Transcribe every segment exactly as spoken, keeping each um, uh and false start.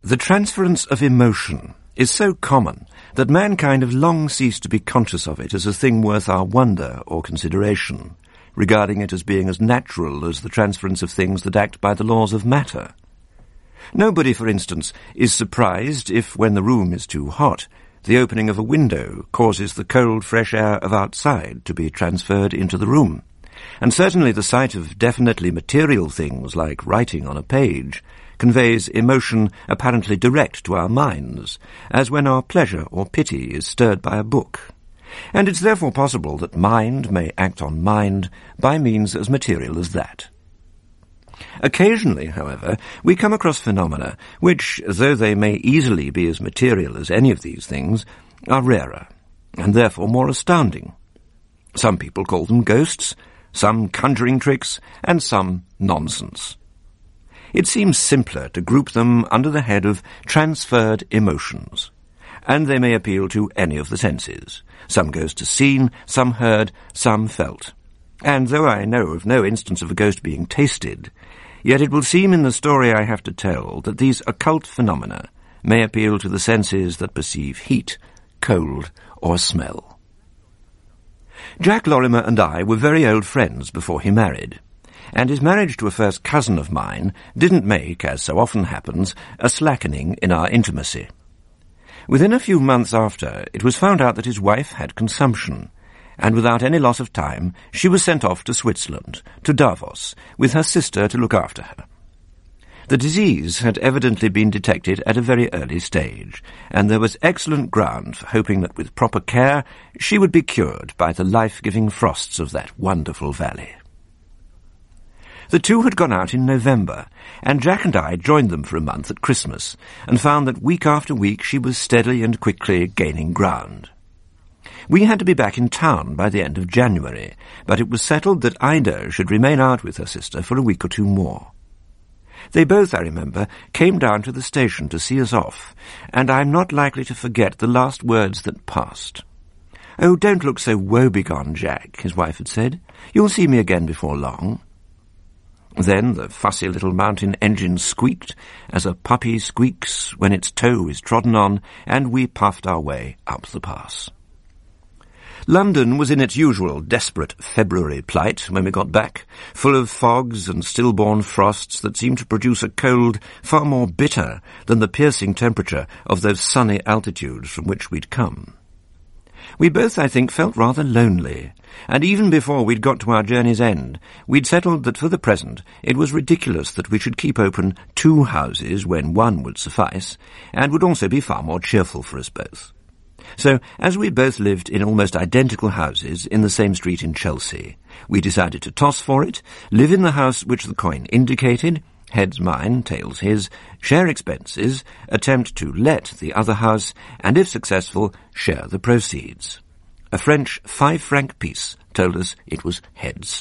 The transference of emotion is so common that mankind have long ceased to be conscious of it as a thing worth our wonder or consideration, regarding it as being as natural as the transference of things that act by the laws of matter. Nobody, for instance, is surprised if, when the room is too hot, the opening of a window causes the cold, fresh air of outside to be transferred into the room. And certainly the sight of definitely material things like writing on a page conveys emotion apparently direct to our minds, as when our pleasure or pity is stirred by a book. And it's therefore possible that mind may act on mind by means as material as that. Occasionally, however, we come across phenomena which, though they may easily be as material as any of these things, are rarer, and therefore more astounding. Some people call them ghosts, some conjuring tricks, and some nonsense. It seems simpler to group them under the head of transferred emotions, and they may appeal to any of the senses. Some ghosts are seen, some heard, some felt. And though I know of no instance of a ghost being tasted, yet it will seem in the story I have to tell that these occult phenomena may appeal to the senses that perceive heat, cold, or smell. Jack Lorimer and I were very old friends before he married, and his marriage to a first cousin of mine didn't make, as so often happens, a slackening in our intimacy. Within a few months after, it was found out that his wife had consumption, and without any loss of time, she was sent off to Switzerland, to Davos, with her sister to look after her. The disease had evidently been detected at a very early stage, and there was excellent ground for hoping that with proper care she would be cured by the life-giving frosts of that wonderful valley. The two had gone out in November, and Jack and I joined them for a month at Christmas, and found that week after week she was steadily and quickly gaining ground. We had to be back in town by the end of January, but it was settled that Ida should remain out with her sister for a week or two more. They both, I remember, came down to the station to see us off, and I'm not likely to forget the last words that passed. "Oh, don't look so woebegone, Jack," his wife had said. "You'll see me again before long." Then the fussy little mountain engine squeaked, as a puppy squeaks when its toe is trodden on, and we puffed our way up the pass. London was in its usual desperate February plight when we got back, full of fogs and stillborn frosts that seemed to produce a cold far more bitter than the piercing temperature of those sunny altitudes from which we'd come. We both, I think, felt rather lonely, and even before we'd got to our journey's end, we'd settled that for the present it was ridiculous that we should keep open two houses when one would suffice, and would also be far more cheerful for us both. So, as we both lived in almost identical houses in the same street in Chelsea, we decided to toss for it, live in the house which the coin indicated, heads mine, tails his, share expenses, attempt to let the other house, and if successful, share the proceeds. A French five-franc piece told us it was heads.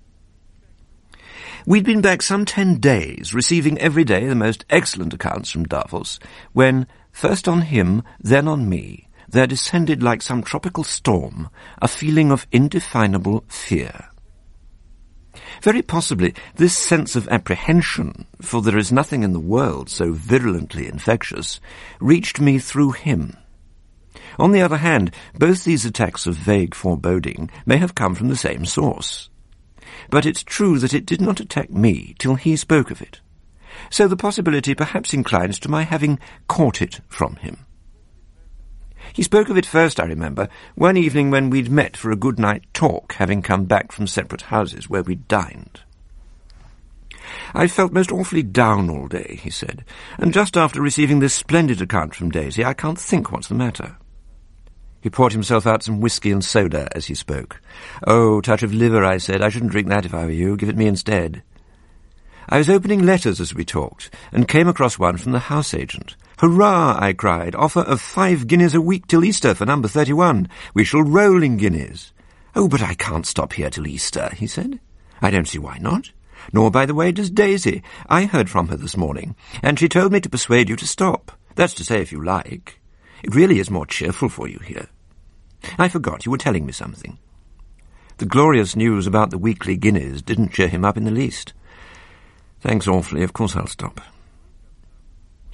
We'd been back some ten days, receiving every day the most excellent accounts from Davos, when, first on him, then on me, there descended like some tropical storm a feeling of indefinable fear. Very possibly this sense of apprehension, for there is nothing in the world so virulently infectious, reached me through him. On the other hand, both these attacks of vague foreboding may have come from the same source. But it's true that it did not attack me till he spoke of it. So the possibility perhaps inclines to my having caught it from him. He spoke of it first, I remember, one evening when we'd met for a good-night talk, having come back from separate houses where we'd dined. "I felt most awfully down all day," he said, "and just after receiving this splendid account from Daisy, I can't think what's the matter." He poured himself out some whisky and soda as he spoke. "Oh, touch of liver," I said. "I shouldn't drink that if I were you. Give it me instead." I was opening letters as we talked, and came across one from the house agent. "Hurrah!" I cried. "Offer of five guineas a week till Easter for number thirty-one. We shall roll in guineas." "Oh, but I can't stop here till Easter," he said. "I don't see why not. Nor, by the way, does Daisy. I heard from her this morning, and she told me to persuade you to stop. That's to say, if you like. It really is more cheerful for you here. I forgot, you were telling me something." The glorious news about the weekly guineas didn't cheer him up in the least. "Thanks awfully. Of course I'll stop."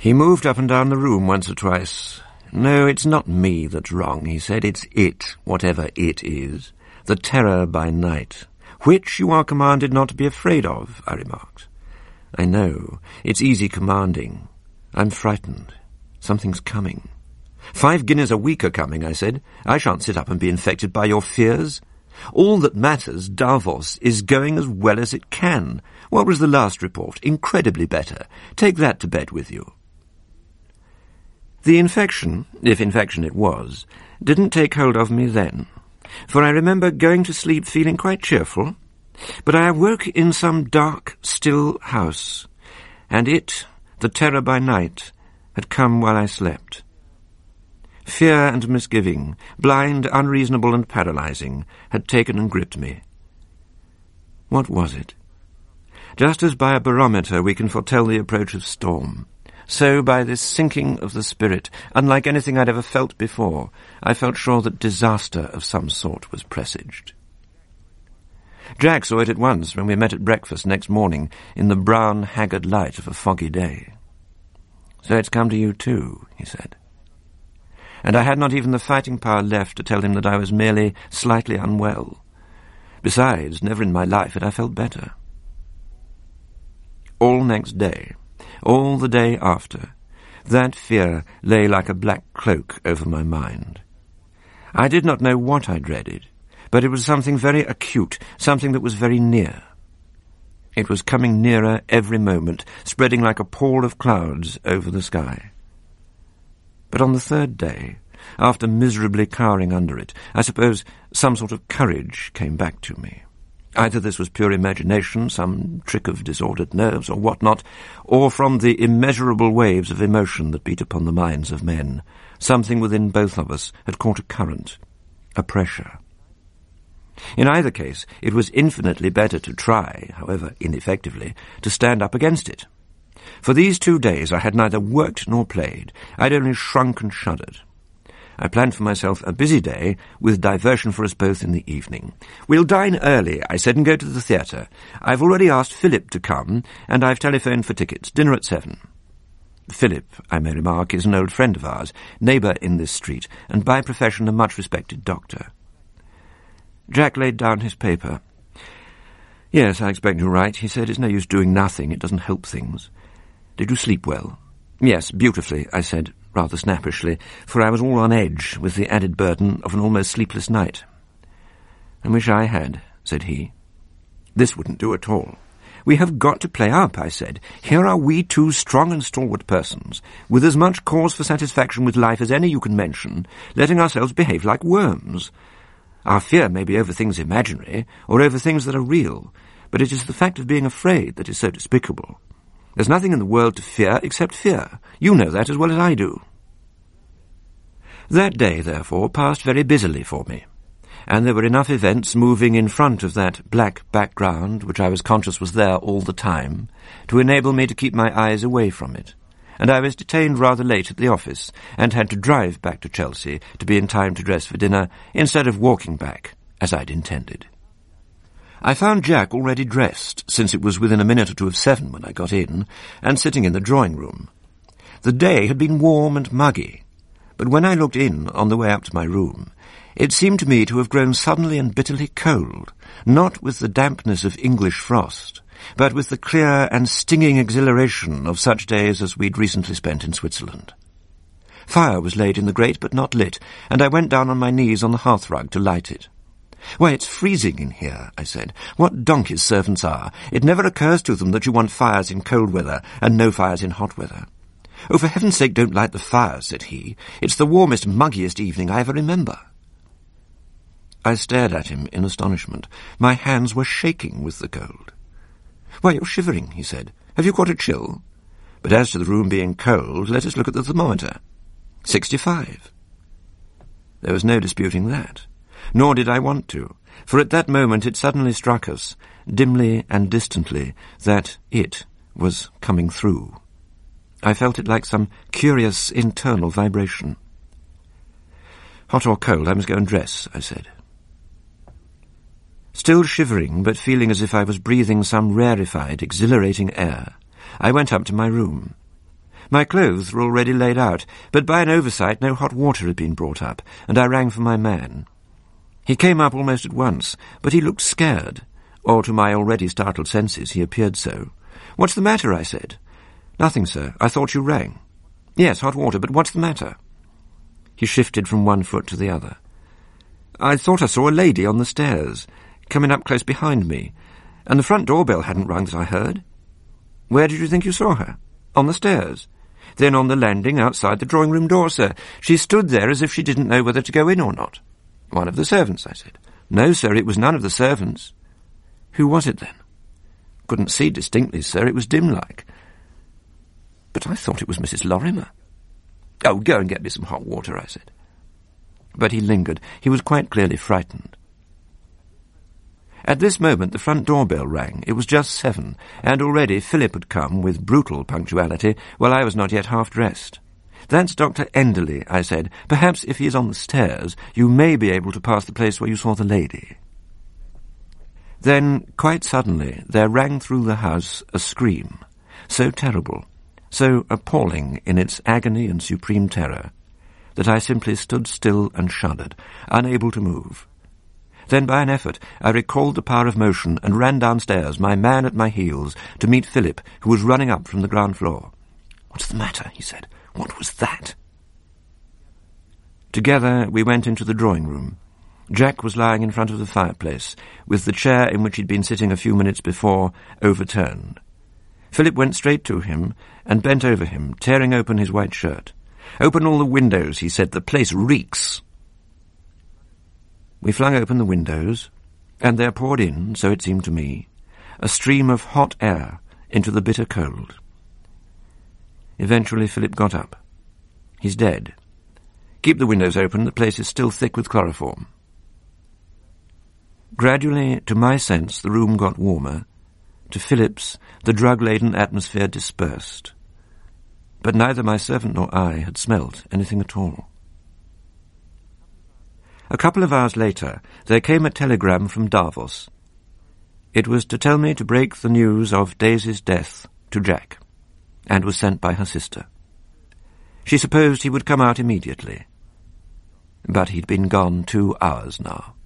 He moved up and down the room once or twice. "No, it's not me that's wrong," he said. "It's it, whatever it is. The terror by night, which you are commanded not to be afraid of," I remarked. "I know. It's easy commanding. I'm frightened. Something's coming." "Five guineas a week are coming," I said. "I shan't sit up and be infected by your fears. All that matters, Davos, is going as well as it can. What was the last report? Incredibly better. Take that to bed with you." The infection, if infection it was, didn't take hold of me then, for I remember going to sleep feeling quite cheerful, but I awoke in some dark, still house, and it, the terror by night, had come while I slept. Fear and misgiving, blind, unreasonable and paralyzing, had taken and gripped me. What was it? Just as by a barometer we can foretell the approach of storm, so by this sinking of the spirit, unlike anything I'd ever felt before, I felt sure that disaster of some sort was presaged. Jack saw it at once when we met at breakfast next morning in the brown, haggard light of a foggy day. "So it's come to you too," he said. And I had not even the fighting power left to tell him that I was merely slightly unwell. Besides, never in my life had I felt better. All next day, all the day after, that fear lay like a black cloak over my mind. I did not know what I dreaded, but it was something very acute, something that was very near. It was coming nearer every moment, spreading like a pall of clouds over the sky. But on the third day, after miserably cowering under it, I suppose some sort of courage came back to me. Either this was pure imagination, some trick of disordered nerves or what not, or from the immeasurable waves of emotion that beat upon the minds of men, something within both of us had caught a current, a pressure. In either case, it was infinitely better to try, however ineffectively, to stand up against it. For these two days I had neither worked nor played. I'd only shrunk and shuddered. I planned for myself a busy day, with diversion for us both in the evening. "We'll dine early," I said, "and go to the theatre. I've already asked Philip to come, and I've telephoned for tickets. Dinner at seven." Philip, I may remark, is an old friend of ours, neighbour in this street, and by profession a much-respected doctor. Jack laid down his paper. "Yes, I expect you're right," he said. "It's no use doing nothing. It doesn't help things. Did you sleep well?" "Yes, beautifully," I said, rather snappishly, for I was all on edge with the added burden of an almost sleepless night. "I wish I had," said he. This wouldn't do at all. "We have got to play up," I said. "Here are we two strong and stalwart persons, with as much cause for satisfaction with life as any you can mention, letting ourselves behave like worms. Our fear may be over things imaginary, or over things that are real, but it is the fact of being afraid that is so despicable. There's nothing in the world to fear except fear. You know that as well as I do." That day, therefore, passed very busily for me, and there were enough events moving in front of that black background, which I was conscious was there all the time, to enable me to keep my eyes away from it, and I was detained rather late at the office, and had to drive back to Chelsea to be in time to dress for dinner, instead of walking back, as I'd intended. I found Jack already dressed, since it was within a minute or two of seven when I got in, and sitting in the drawing-room. The day had been warm and muggy, but when I looked in on the way up to my room, it seemed to me to have grown suddenly and bitterly cold, not with the dampness of English frost, but with the clear and stinging exhilaration of such days as we'd recently spent in Switzerland. Fire was laid in the grate but not lit, and I went down on my knees on the hearthrug to light it. "Why, it's freezing in here," I said. "What donkeys servants are! It never occurs to them that you want fires in cold weather and no fires in hot weather." "Oh, for heaven's sake, don't light the fires," said he. "It's the warmest, muggiest evening I ever remember." I stared at him in astonishment. My hands were shaking with the cold. "Why, you're shivering," he said. "Have you caught a chill? But as to the room being cold, let us look at the thermometer. Sixty-five." There was no disputing that. Nor did I want to, for at that moment it suddenly struck us, dimly and distantly, that it was coming through. I felt it like some curious internal vibration. "Hot or cold, I must go and dress," I said. Still shivering, but feeling as if I was breathing some rarefied, exhilarating air, I went up to my room. My clothes were already laid out, but by an oversight no hot water had been brought up, and I rang for my man. He came up almost at once, but he looked scared, or to my already startled senses he appeared so. "What's the matter?" I said. "Nothing, sir. I thought you rang." "Yes, hot water, but what's the matter?" He shifted from one foot to the other. "I thought I saw a lady on the stairs, coming up close behind me, and the front doorbell hadn't rung that I heard." "Where did you think you saw her?" "On the stairs." "Then on the landing outside the drawing-room door, sir. She stood there as if she didn't know whether to go in or not." "One of the servants," I said. "No, sir, it was none of the servants." "Who was it, then?" "Couldn't see distinctly, sir. It was dim-like." "But I thought it was Missus Lorimer." "Oh, go and get me some hot water," I said. But he lingered. He was quite clearly frightened. At this moment the front doorbell rang. It was just seven, and already Philip had come with brutal punctuality while I was not yet half-dressed. "That's Doctor Enderley," I said. "Perhaps if he is on the stairs, you may be able to pass the place where you saw the lady." Then, quite suddenly, there rang through the house a scream, so terrible, so appalling in its agony and supreme terror, that I simply stood still and shuddered, unable to move. Then, by an effort, I recalled the power of motion and ran downstairs, my man at my heels, to meet Philip, who was running up from the ground floor. "What's the matter?" he said. "What was that?" Together we went into the drawing-room. Jack was lying in front of the fireplace, with the chair in which he'd been sitting a few minutes before overturned. Philip went straight to him and bent over him, tearing open his white shirt. "Open all the windows," he said. "The place reeks." We flung open the windows, and there poured in, so it seemed to me, a stream of hot air into the bitter cold. Eventually Philip got up. "He's dead. Keep the windows open. The place is still thick with chloroform." Gradually, to my sense, the room got warmer. To Philip's, the drug-laden atmosphere dispersed. But neither my servant nor I had smelt anything at all. A couple of hours later, there came a telegram from Davos. It was to tell me to break the news of Daisy's death to Jack, and was sent by her sister. She supposed he would come out immediately, but he'd been gone two hours now.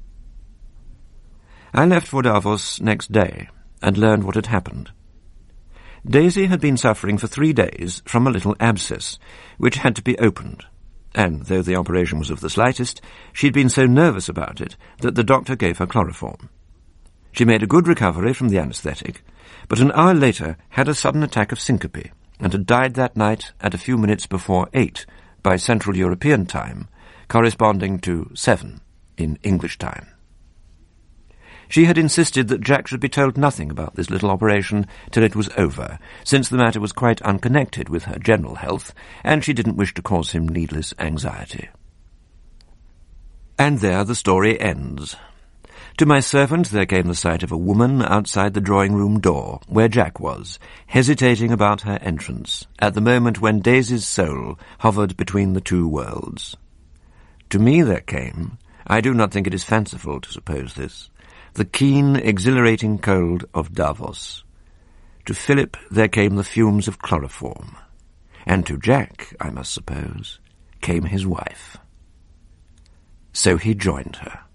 I left for Davos next day, and learned what had happened. Daisy had been suffering for three days from a little abscess, which had to be opened, and, though the operation was of the slightest, she'd been so nervous about it that the doctor gave her chloroform. She made a good recovery from the anaesthetic, but an hour later had a sudden attack of syncope, and had died that night at a few minutes before eight by Central European time, corresponding to seven in English time. She had insisted that Jack should be told nothing about this little operation till it was over, since the matter was quite unconnected with her general health, and she didn't wish to cause him needless anxiety. And there the story ends. To my servant there came the sight of a woman outside the drawing-room door, where Jack was, hesitating about her entrance, at the moment when Daisy's soul hovered between the two worlds. To me there came, I do not think it is fanciful to suppose this, the keen, exhilarating cold of Davos. To Philip there came the fumes of chloroform, and to Jack, I must suppose, came his wife. So he joined her.